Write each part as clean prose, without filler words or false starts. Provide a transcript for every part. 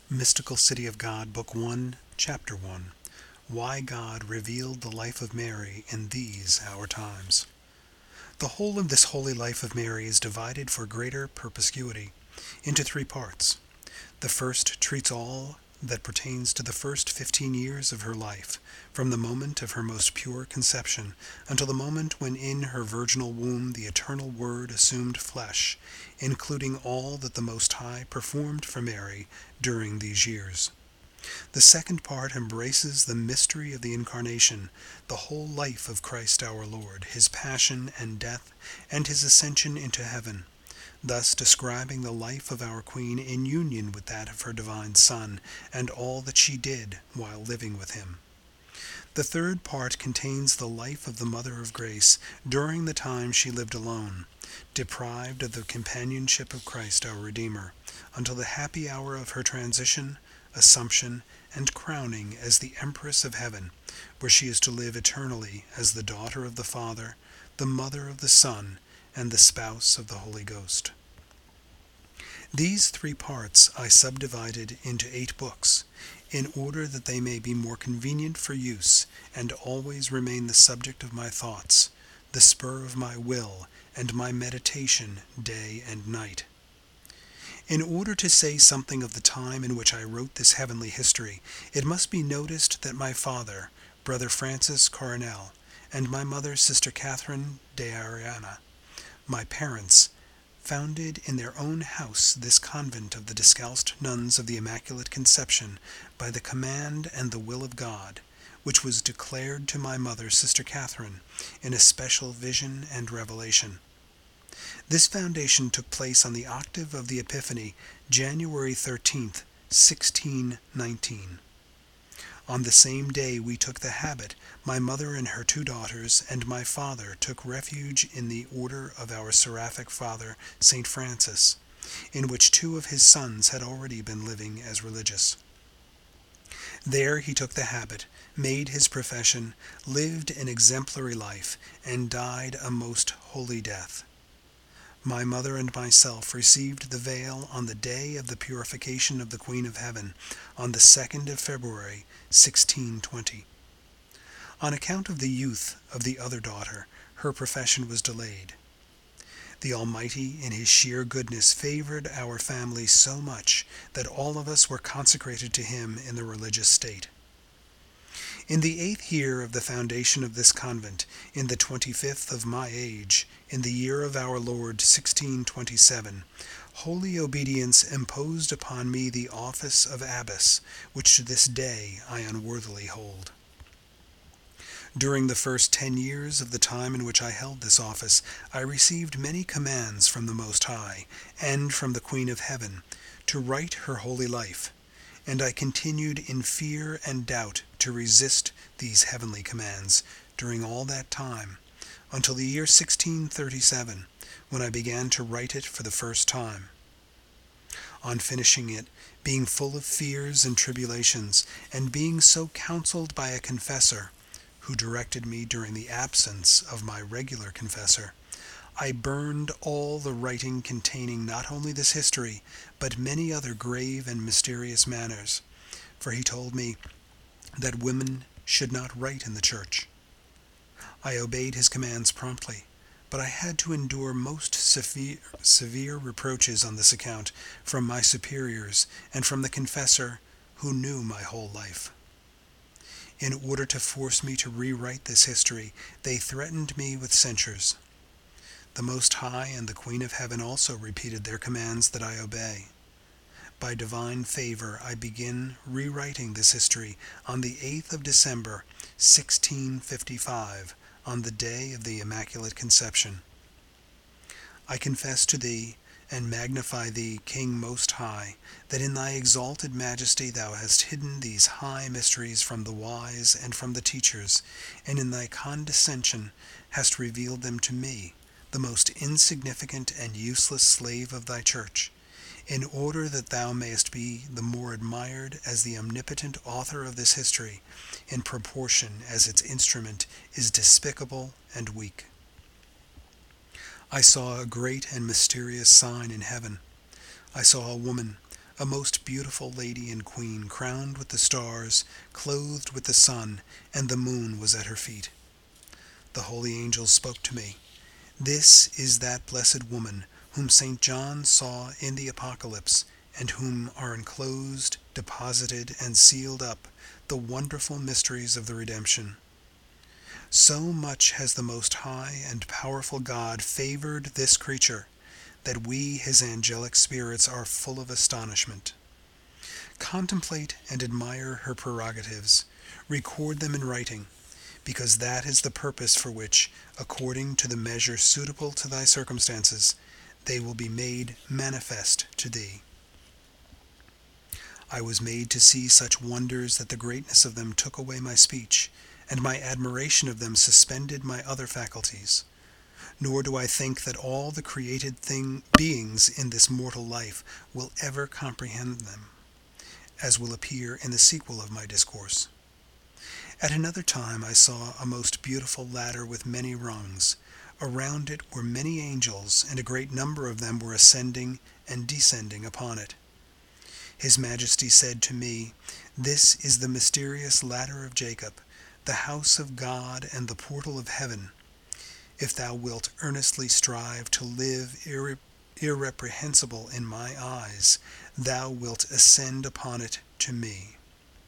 Mystical City of God, Book 1, Chapter 1. Why God Revealed the Life of Mary in These Our Times. The whole of this holy life of Mary is divided for greater perspicuity into three parts. The first treats all that pertains to the first 15 years of her life, from the moment of her most pure conception until the moment when in her virginal womb the eternal Word assumed flesh, including all that the Most High performed for Mary during these years. The second part embraces the mystery of the Incarnation, the whole life of Christ our Lord, his passion and death, and his ascension into heaven, thus describing the life of our Queen in union with that of her divine Son, and all that she did while living with him. The third part contains the life of the Mother of Grace during the time she lived alone, deprived of the companionship of Christ our Redeemer, until the happy hour of her transition, assumption, and crowning as the Empress of Heaven, where she is to live eternally as the daughter of the Father, the mother of the Son, and the spouse of the Holy Ghost. These three parts I subdivided into 8 books, in order that they may be more convenient for use, and always remain the subject of my thoughts, the spur of my will, and my meditation day and night. In order to say something of the time in which I wrote this heavenly history, it must be noticed that my father, Brother Francis Coronel, and my mother, Sister Catherine de Ariana, my parents, founded in their own house this convent of the Discalced Nuns of the Immaculate Conception by the command and the will of God, which was declared to my mother, Sister Catherine, in a special vision and revelation. This foundation took place on the octave of the Epiphany, January 13th, 1619. On the same day we took the habit, my mother and her 2 daughters, and my father took refuge in the order of our seraphic father, St. Francis, in which 2 of his sons had already been living as religious. There he took the habit, made his profession, lived an exemplary life, and died a most holy death. My mother and myself received the veil on the day of the purification of the Queen of Heaven, on the 2nd of February, 1620. On account of the youth of the other daughter, her profession was delayed. The Almighty, in his sheer goodness, favored our family so much that all of us were consecrated to him in the religious state. In the 8th year of the foundation of this convent, in the 25th of my age, in the year of our Lord 1627, holy obedience imposed upon me the office of abbess, which to this day I unworthily hold. During the first 10 years of the time in which I held this office, I received many commands from the Most High, and from the Queen of Heaven, to write her holy life, and I continued in fear and doubt to resist these heavenly commands during all that time, until the year 1637, when I began to write it for the first time. On finishing it, being full of fears and tribulations, and being so counseled by a confessor, who directed me during the absence of my regular confessor, I burned all the writing containing not only this history, but many other grave and mysterious matters, for he told me that women should not write in the church. I obeyed his commands promptly, but I had to endure most severe reproaches on this account from my superiors and from the confessor who knew my whole life. In order to force me to rewrite this history, they threatened me with censures. The Most High and the Queen of Heaven also repeated their commands that I obey. By divine favor, I begin rewriting this history on the 8th of December, 1655, on the day of the Immaculate Conception. I confess to thee, and magnify thee, King Most High, that in thy exalted majesty thou hast hidden these high mysteries from the wise and from the teachers, and in thy condescension hast revealed them to me, the most insignificant and useless slave of thy church, in order that thou mayest be the more admired as the omnipotent author of this history, in proportion as its instrument is despicable and weak. I saw a great and mysterious sign in heaven. I saw a woman, a most beautiful lady and queen, crowned with the stars, clothed with the sun, and the moon was at her feet. The holy angels spoke to me. This is that blessed woman whom St. John saw in the Apocalypse, and whom are enclosed, deposited, and sealed up the wonderful mysteries of the redemption. So much has the Most High and powerful God favored this creature, that we, his angelic spirits, are full of astonishment. Contemplate and admire her prerogatives, record them in writing, because that is the purpose for which, according to the measure suitable to thy circumstances, they will be made manifest to thee. I was made to see such wonders that the greatness of them took away my speech, and my admiration of them suspended my other faculties. Nor do I think that all the created beings in this mortal life will ever comprehend them, as will appear in the sequel of my discourse. At another time I saw a most beautiful ladder with many rungs. Around it were many angels, and a great number of them were ascending and descending upon it. His Majesty said to me, "This is the mysterious ladder of Jacob, the house of God and the portal of heaven. If thou wilt earnestly strive to live irreprehensible in my eyes, thou wilt ascend upon it to me."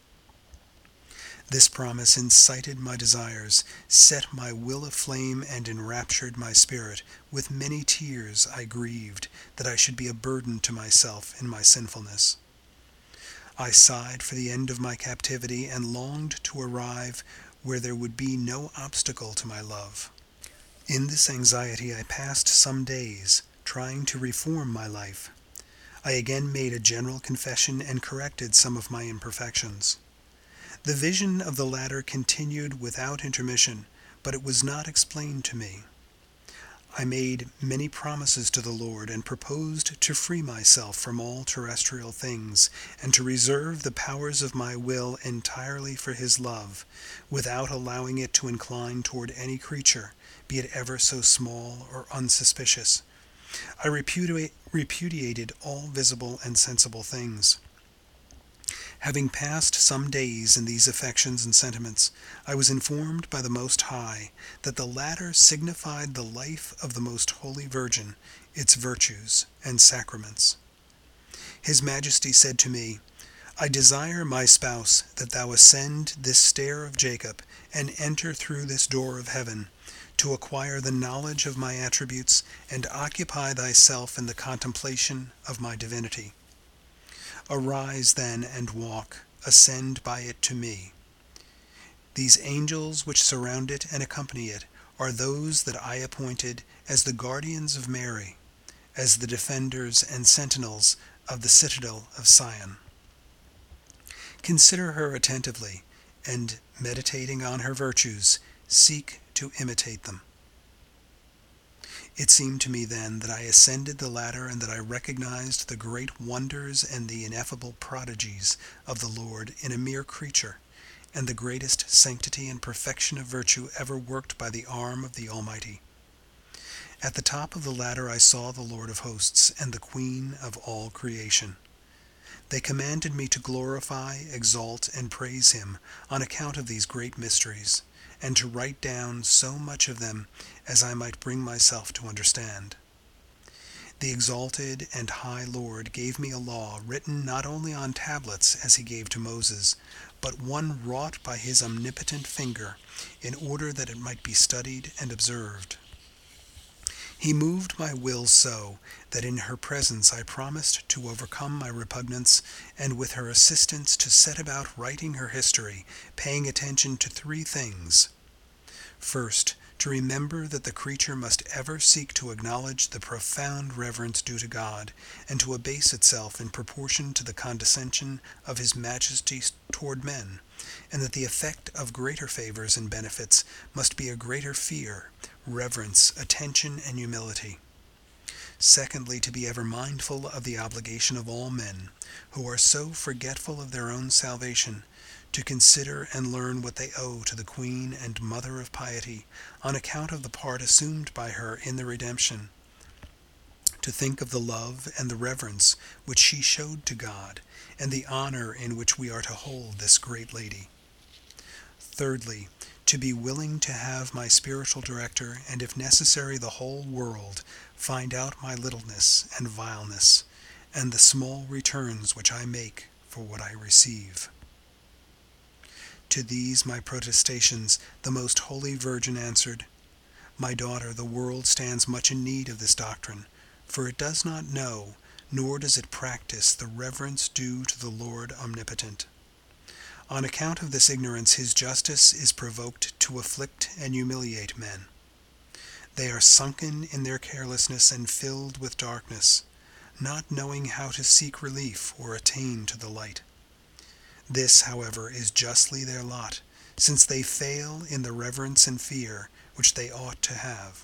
This promise incited my desires, set my will aflame, and enraptured my spirit. With many tears I grieved that I should be a burden to myself in my sinfulness. I sighed for the end of my captivity, and longed to arrive where there would be no obstacle to my love. In this anxiety I passed some days, trying to reform my life. I again made a general confession and corrected some of my imperfections. The vision of the ladder continued without intermission, but it was not explained to me. I made many promises to the Lord, and proposed to free myself from all terrestrial things, and to reserve the powers of my will entirely for his love, without allowing it to incline toward any creature, be it ever so small or unsuspicious. I repudiated all visible and sensible things. Having passed some days in these affections and sentiments, I was informed by the Most High that the ladder signified the life of the Most Holy Virgin, its virtues and sacraments. His Majesty said to me, "I desire, my spouse, that thou ascend this stair of Jacob, and enter through this door of heaven, to acquire the knowledge of my attributes, and occupy thyself in the contemplation of my divinity. Arise then and walk, ascend by it to me. These angels which surround it and accompany it are those that I appointed as the guardians of Mary, as the defenders and sentinels of the citadel of Sion. Consider her attentively, and meditating on her virtues, seek to imitate them." It seemed to me then that I ascended the ladder, and that I recognized the great wonders and the ineffable prodigies of the Lord in a mere creature, and the greatest sanctity and perfection of virtue ever worked by the arm of the Almighty. At the top of the ladder I saw the Lord of hosts and the Queen of all creation. They commanded me to glorify, exalt, and praise him on account of these great mysteries, and to write down so much of them as I might bring myself to understand. The exalted and high Lord gave me a law written not only on tablets as he gave to Moses, but one wrought by his omnipotent finger, in order that it might be studied and observed. He moved my will so that in her presence I promised to overcome my repugnance, and with her assistance to set about writing her history, paying attention to 3 things. First, to remember that the creature must ever seek to acknowledge the profound reverence due to God, and to abase itself in proportion to the condescension of his majesty toward men, and that the effect of greater favors and benefits must be a greater fear, reverence, attention, and humility. Secondly, to be ever mindful of the obligation of all men, who are so forgetful of their own salvation, to consider and learn what they owe to the Queen and Mother of Piety, on account of the part assumed by her in the redemption, to think of the love and the reverence which she showed to God, and the honor in which we are to hold this great lady. Thirdly, to be willing to have my spiritual director, and if necessary the whole world, find out my littleness and vileness, and the small returns which I make for what I receive. To these my protestations the most holy Virgin answered, My daughter, the world stands much in need of this doctrine, for it does not know, nor does it practice the reverence due to the Lord omnipotent. On account of this ignorance his justice is provoked to afflict and humiliate men. They are sunken in their carelessness and filled with darkness, not knowing how to seek relief or attain to the light. This, however, is justly their lot, since they fail in the reverence and fear which they ought to have.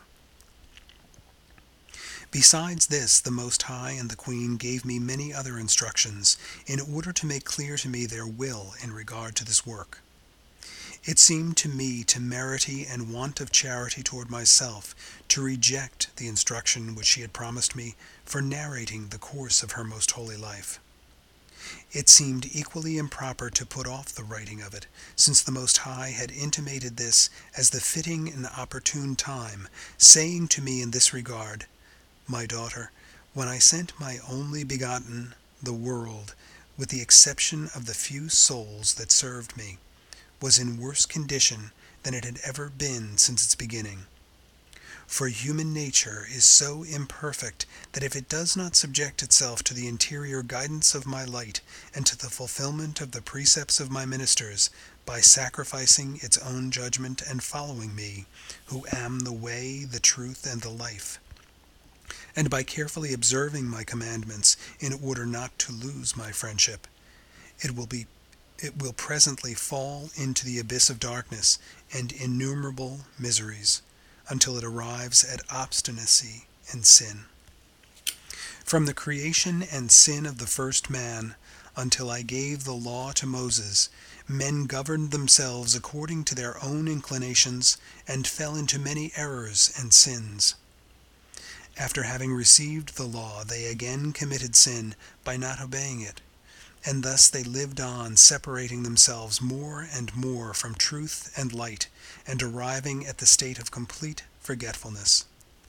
Besides this, the Most High and the Queen gave me many other instructions, in order to make clear to me their will in regard to this work. It seemed to me temerity and want of charity toward myself to reject the instruction which she had promised me for narrating the course of her most holy life. It seemed equally improper to put off the writing of it, since the Most High had intimated this as the fitting and opportune time, saying to me in this regard, My daughter, when I sent my only begotten, the world, with the exception of the few souls that served me, was in worse condition than it had ever been since its beginning. For human nature is so imperfect that if it does not subject itself to the interior guidance of my light and to the fulfillment of the precepts of my ministers, by sacrificing its own judgment and following me, who am the way, the truth, and the life, and by carefully observing my commandments in order not to lose my friendship, it will presently fall into the abyss of darkness and innumerable miseries, until it arrives at obstinacy and sin. From the creation and sin of the first man until I gave the law to Moses, men governed themselves according to their own inclinations and fell into many errors and sins. After having received the law, they again committed sin by not obeying it, and thus they lived on, separating themselves more and more from truth and light, and arriving at the state of complete forgetfulness.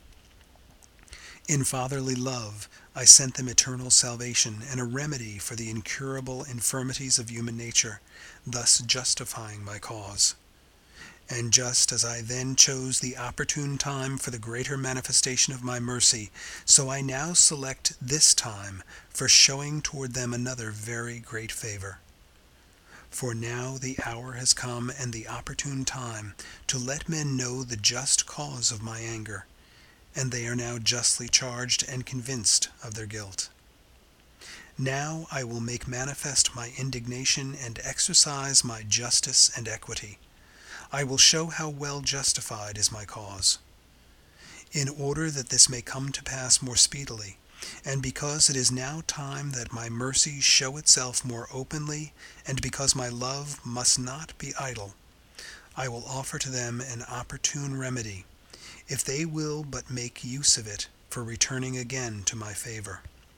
In fatherly love, I sent them eternal salvation and a remedy for the incurable infirmities of human nature, thus justifying my cause. And just as I then chose the opportune time for the greater manifestation of my mercy, so I now select this time for showing toward them another very great favor. For now the hour has come and the opportune time to let men know the just cause of my anger, and they are now justly charged and convinced of their guilt. Now I will make manifest my indignation and exercise my justice and equity. I will show how well justified is my cause. In order that this may come to pass more speedily, and because it is now time that my mercy show itself more openly, and because my love must not be idle, I will offer to them an opportune remedy, if they will but make use of it for returning again to my favor.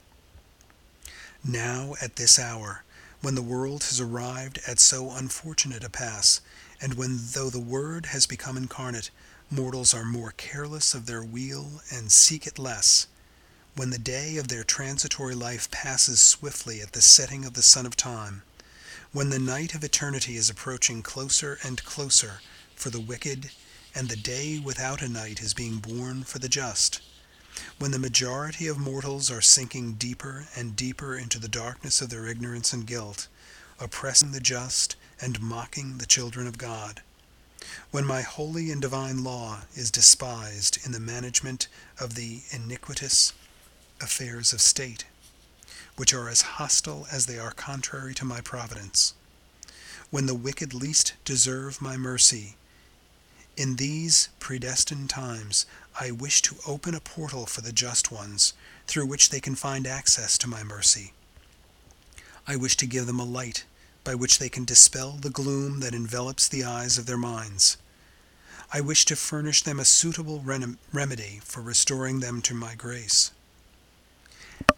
Now, at this hour, when the world has arrived at so unfortunate a pass, and when, though the Word has become incarnate, mortals are more careless of their weal and seek it less, when the day of their transitory life passes swiftly at the setting of the sun of time, when the night of eternity is approaching closer and closer for the wicked, and the day without a night is being born for the just, when the majority of mortals are sinking deeper and deeper into the darkness of their ignorance and guilt, oppressing the just and mocking the children of God, when my holy and divine law is despised in the management of the iniquitous affairs of state, which are as hostile as they are contrary to my providence, when the wicked least deserve my mercy, in these predestined times I wish to open a portal for the just ones, through which they can find access to my mercy. I wish to give them a light by which they can dispel the gloom that envelops the eyes of their minds. I wish to furnish them a suitable remedy for restoring them to my grace.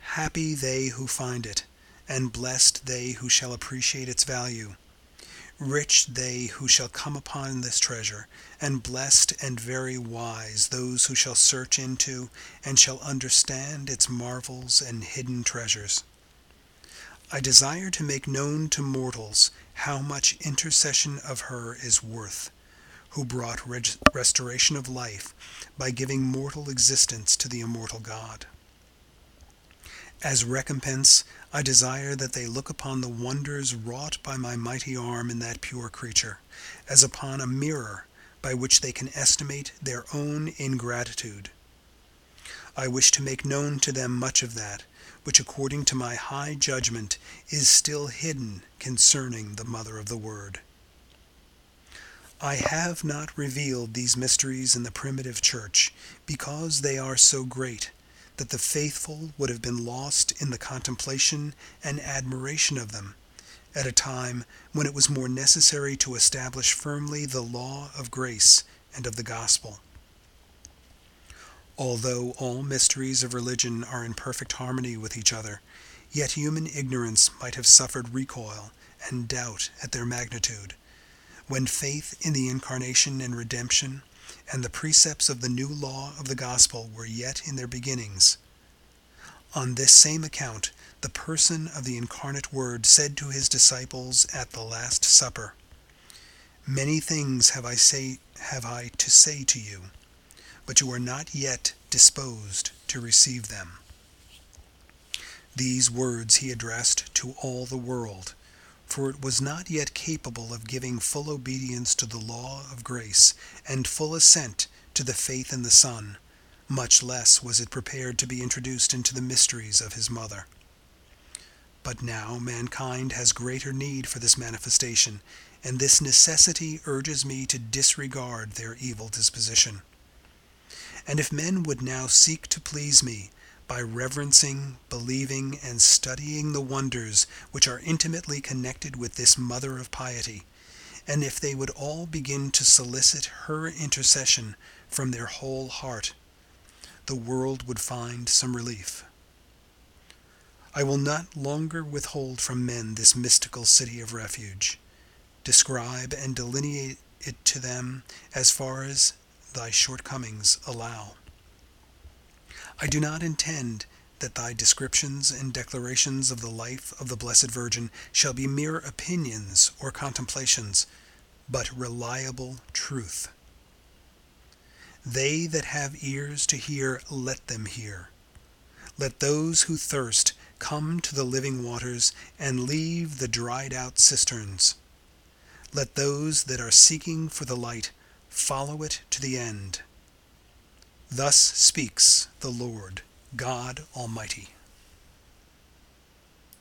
Happy they who find it, and blessed they who shall appreciate its value. Rich they who shall come upon this treasure, and blessed and very wise those who shall search into and shall understand its marvels and hidden treasures. I desire to make known to mortals how much intercession of her is worth, who brought restoration of life by giving mortal existence to the immortal God. As recompense, I desire that they look upon the wonders wrought by my mighty arm in that pure creature, as upon a mirror by which they can estimate their own ingratitude. I wish to make known to them much of that, which according to my high judgment is still hidden concerning the Mother of the Word. I have not revealed these mysteries in the primitive church, because they are so great that the faithful would have been lost in the contemplation and admiration of them, at a time when it was more necessary to establish firmly the law of grace and of the gospel. Although all mysteries of religion are in perfect harmony with each other, yet human ignorance might have suffered recoil and doubt at their magnitude, when faith in the incarnation and redemption and the precepts of the new law of the gospel were yet in their beginnings. On this same account, the person of the incarnate Word said to his disciples at the Last Supper, "Many things have I to say to you, but you are not yet disposed to receive them." These words he addressed to all the world, for it was not yet capable of giving full obedience to the law of grace and full assent to the faith in the Son, much less was it prepared to be introduced into the mysteries of his mother. But now mankind has greater need for this manifestation, and this necessity urges me to disregard their evil disposition. And if men would now seek to please me, by reverencing, believing, and studying the wonders which are intimately connected with this Mother of Piety, and if they would all begin to solicit her intercession from their whole heart, the world would find some relief. I will not longer withhold from men this mystical city of refuge. Describe and delineate it to them as far as thy shortcomings allow. I do not intend that thy descriptions and declarations of the life of the Blessed Virgin shall be mere opinions or contemplations, but reliable truth. They that have ears to hear, let them hear. Let those who thirst come to the living waters and leave the dried out cisterns. Let those that are seeking for the light follow it to the end. Thus speaks the Lord God Almighty.